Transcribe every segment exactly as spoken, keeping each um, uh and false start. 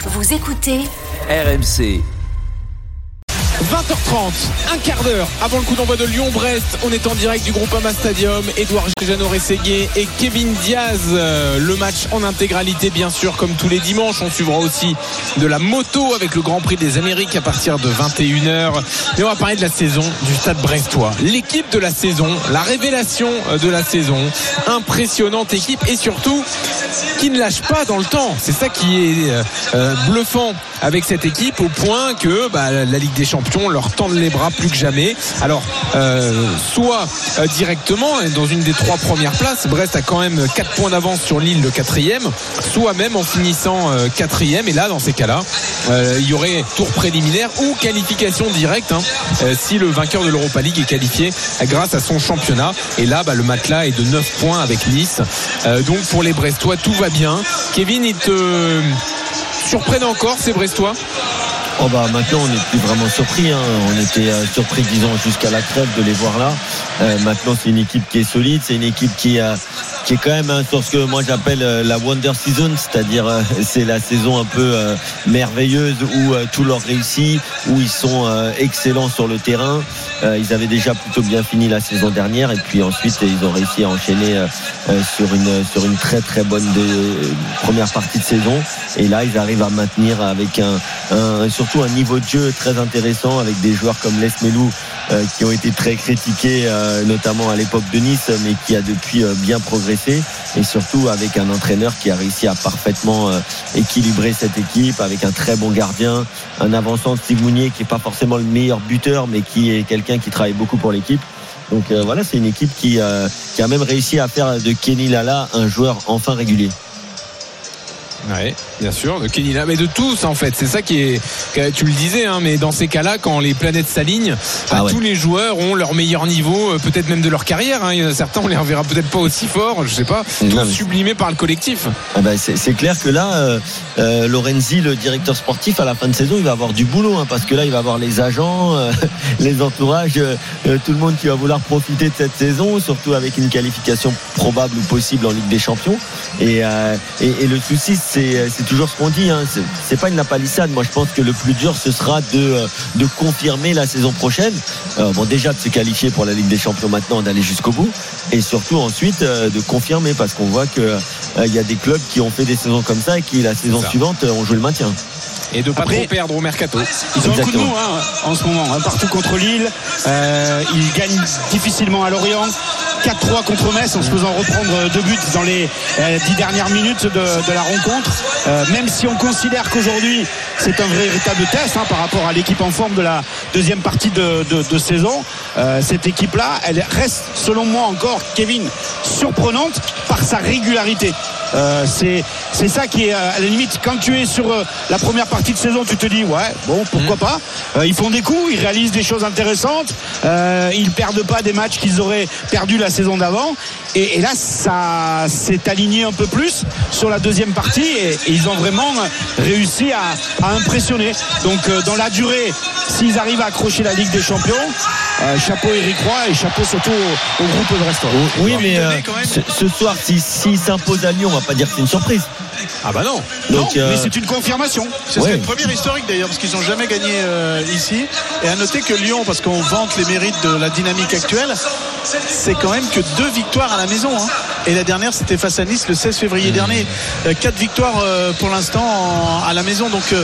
Vous écoutez R M C. vingt heures trente, un quart d'heure avant le coup d'envoi de Lyon-Brest. On est en direct du Groupama Stadium. Édouard Jeannot-Rességuier et Kevin Diaz. Le match en intégralité, bien sûr, comme tous les dimanches. On suivra aussi de la moto avec le Grand Prix des Amériques à partir de vingt et une heures. Mais on va parler de la saison du Stade Brestois. L'équipe de la saison, la révélation de la saison. Impressionnante équipe et surtout qui ne lâche pas dans le temps. C'est ça qui est euh, bluffant avec cette équipe, au point que bah, la Ligue des Champions leur tendent les bras plus que jamais. Alors euh, soit euh, directement dans une des trois premières places, Brest a quand même quatre points d'avance sur Lille, le quatrième, soit même en finissant euh, quatrième. Et là, dans ces cas-là, euh, il y aurait tour préliminaire ou qualification directe, hein, euh, si le vainqueur de l'Europa League est qualifié grâce à son championnat. Et là, bah, le matelas est de neuf points avec Nice. Euh, donc pour les Brestois, tout va bien. Kevin, il te surprennent encore ces Brestois? Oh bah maintenant on n'est plus vraiment surpris, hein. On était euh, surpris disons jusqu'à la trêve de les voir là. Euh, maintenant c'est une équipe qui est solide, c'est une équipe qui a qui est quand même hein, sur ce que moi j'appelle euh, la Wonder Season, c'est-à-dire euh, c'est la saison un peu euh, merveilleuse où euh, tout leur réussit, où ils sont euh, excellents sur le terrain. Euh, ils avaient déjà plutôt bien fini la saison dernière et puis ensuite ils ont réussi à enchaîner euh, euh, sur une sur une très très bonne de, euh, première partie de saison. Et là ils arrivent à maintenir avec un, un surtout un niveau de jeu très intéressant avec des joueurs comme Les Melou euh, qui ont été très critiqués euh, notamment à l'époque de Nice, mais qui a depuis euh, bien progressé, et surtout avec un entraîneur qui a réussi à parfaitement euh, équilibrer cette équipe avec un très bon gardien, un avançant Steve Mounier qui est pas forcément le meilleur buteur mais qui est quelqu'un qui travaille beaucoup pour l'équipe. Donc euh, voilà, c'est une équipe qui, euh, qui a même réussi à faire de Kenny Lala un joueur enfin régulier. Oui, bien sûr, de Kenny Lala, mais de tous en fait. C'est ça qui est, tu le disais, hein, mais dans ces cas-là, quand les planètes s'alignent, bah, ah ouais. tous les joueurs ont leur meilleur niveau, peut-être même de leur carrière. Hein. Il y en a certains, on les reverra peut-être pas aussi forts, je sais pas, tous mais... sublimés par le collectif. Ah bah c'est, c'est clair que là, euh, euh, Lorenzi, le directeur sportif, à la fin de saison, il va avoir du boulot, hein, parce que là, il va avoir les agents, euh, les entourages, euh, tout le monde qui va vouloir profiter de cette saison, surtout avec une qualification probable ou possible en Ligue des Champions. Et, euh, et, et le souci, C'est, c'est toujours ce qu'on dit, hein. c'est, c'est pas une lapalissade. Moi je pense que le plus dur ce sera de, de confirmer la saison prochaine, euh, bon déjà de se qualifier pour la Ligue des Champions maintenant, d'aller jusqu'au bout, et surtout ensuite euh, de confirmer, parce qu'on voit qu'il euh, y a des clubs qui ont fait des saisons comme ça et qui la saison suivante ont joué le maintien. Et de pas trop perdre au mercato. Ils ont un coup de mou hein, en ce moment, hein, partout contre Lille. Euh, ils gagnent difficilement à Lorient. quatre trois contre Metz en se faisant reprendre deux buts dans les euh, dix dernières minutes de, de la rencontre. Euh, même si on considère qu'aujourd'hui c'est un véritable test hein, par rapport à l'équipe en forme de la deuxième partie de, de, de saison. Euh, cette équipe-là, elle reste selon moi encore, Kevin, surprenante par sa régularité. Euh, c'est, c'est ça qui est à la limite, quand tu es sur euh, la première partie de saison, tu te dis ouais bon pourquoi mmh. pas, euh, ils font des coups, ils réalisent des choses intéressantes, euh, ils perdent pas des matchs qu'ils auraient perdu la saison d'avant, et, et là ça s'est aligné un peu plus sur la deuxième partie, et, et ils ont vraiment réussi à, à impressionner. Donc euh, dans la durée, s'ils arrivent à accrocher la Ligue des Champions, euh, chapeau Eric Roy et chapeau surtout au, au groupe de Brestois. Oui, mais euh, ce, ce soir s'ils si, si s'imposent à Lyon, on va pas dire que c'est une surprise. Ah bah non, Donc, non euh... mais c'est une confirmation. C'est ouais. une première historique d'ailleurs, parce qu'ils n'ont jamais gagné euh, ici. Et à noter que Lyon, parce qu'on vante les mérites de la dynamique actuelle, c'est quand même que deux victoires à la maison, hein. Et la dernière c'était face à Nice le seize février mmh. dernier. euh, Quatre victoires euh, pour l'instant en, à la maison. Donc euh,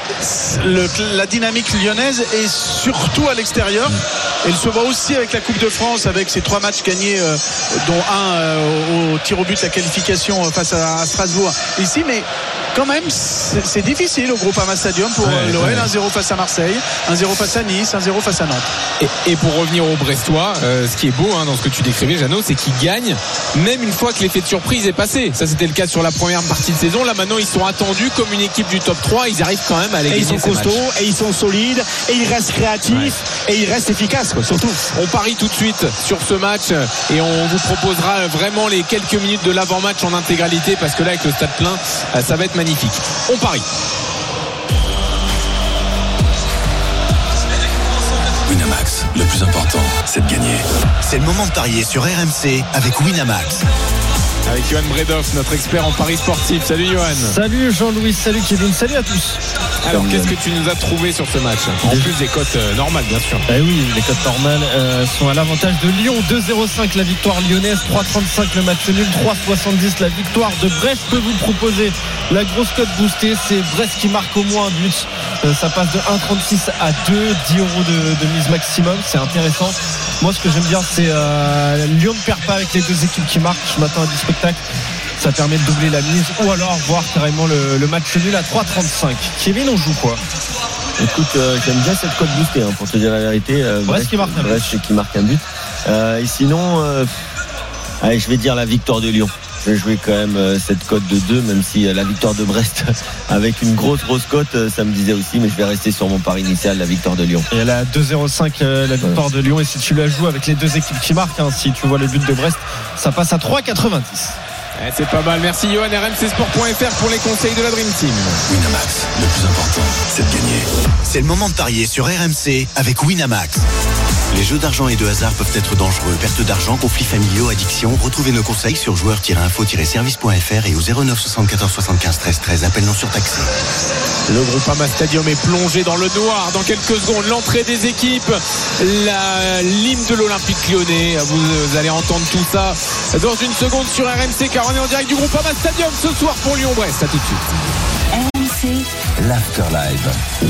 le, la dynamique lyonnaise est surtout à l'extérieur. Elle se voit aussi avec la Coupe de France, avec ses trois matchs gagnés, euh, dont un euh, au, au tir au but, la qualification face à, à Strasbourg ici. Mais quand même c'est, c'est difficile au Groupama Stadium pour ouais, l'O L. Ouais. un zéro face à Marseille, un zéro face à Nice, un zéro face à Nantes. Et, et pour revenir aux Brestois, euh, ce qui est beau hein, dans ce que tu décrivais, Jeannot, c'est qu'ils gagnent même une fois que l'effet de surprise est passé. Ça c'était le cas sur la première partie de saison. Là maintenant ils sont attendus comme une équipe du top trois. Ils arrivent quand même à les gagner. Et ils sont costauds, matchs. Et ils sont solides, et ils restent créatifs, ouais. et ils restent efficaces quoi, surtout. On parie tout de suite sur ce match et on vous proposera vraiment les quelques minutes de l'avant-match en intégralité, parce que là avec le stade plein ça va être magnifique. On parie. Winamax, le plus important, c'est de gagner. C'est le moment de parier sur R M C avec Winamax. Avec Johan Bredoff, notre expert en paris sportif. Salut Johan. Salut Jean-Louis, salut Kevin, salut à tous. Alors qu'est-ce que tu nous as trouvé sur ce match? En plus des cotes euh, normales bien sûr. Eh oui, les cotes normales euh, sont à l'avantage de Lyon. Deux virgule zéro cinq la victoire lyonnaise, trois virgule trente-cinq le match nul, trois virgule soixante-dix la victoire de Brest. Je peux vous proposer la grosse cote boostée, c'est Brest qui marque au moins un but. Euh, ça passe de un virgule trente-six à deux, dix euros de, de mise maximum, c'est intéressant. Moi ce que j'aime bien c'est euh, Lyon ne perd pas avec les deux équipes qui marquent. Je m'attends à du spectacle. Ça permet de doubler la mise ou alors voir carrément le, le match nul à trois virgule trente-cinq. Kevin, on joue quoi? Écoute, euh, j'aime bien cette cote boostée, hein, pour te dire la vérité. Euh, Brest, Brest qui marque un but. Brest qui marque un but. Euh, et sinon, euh, allez, je vais dire la victoire de Lyon. Je vais jouer quand même euh, cette cote de deux, même si euh, la victoire de Brest avec une grosse grosse cote, euh, ça me disait aussi, mais je vais rester sur mon pari initial, la victoire de Lyon. Et elle a deux virgule zéro cinq euh, la victoire de Lyon. Et si tu la joues avec les deux équipes qui marquent, hein, si tu vois le but de Brest, ça passe à trois virgule quatre-vingt-dix. Eh, c'est pas mal, merci Johan. R M C Sport point F R pour les conseils de la Dream Team. Winamax, le plus important, c'est de gagner. C'est le moment de parier sur R M C avec Winamax. Les jeux d'argent et de hasard peuvent être dangereux. Perte d'argent, conflits familiaux, addiction. Retrouvez nos conseils sur joueurs tiret info tiret service point F R et au zéro neuf soixante-quatorze soixante-quinze treize treize. Appel non surtaxé. Le Groupama Stadium est plongé dans le noir. Dans quelques secondes, l'entrée des équipes, la l'hymne de l'Olympique Lyonnais. Vous allez entendre tout ça dans une seconde sur R M C, car on est en direct du Groupama Stadium ce soir pour Lyon-Brest. À tout de suite. R M C l'Afterlive.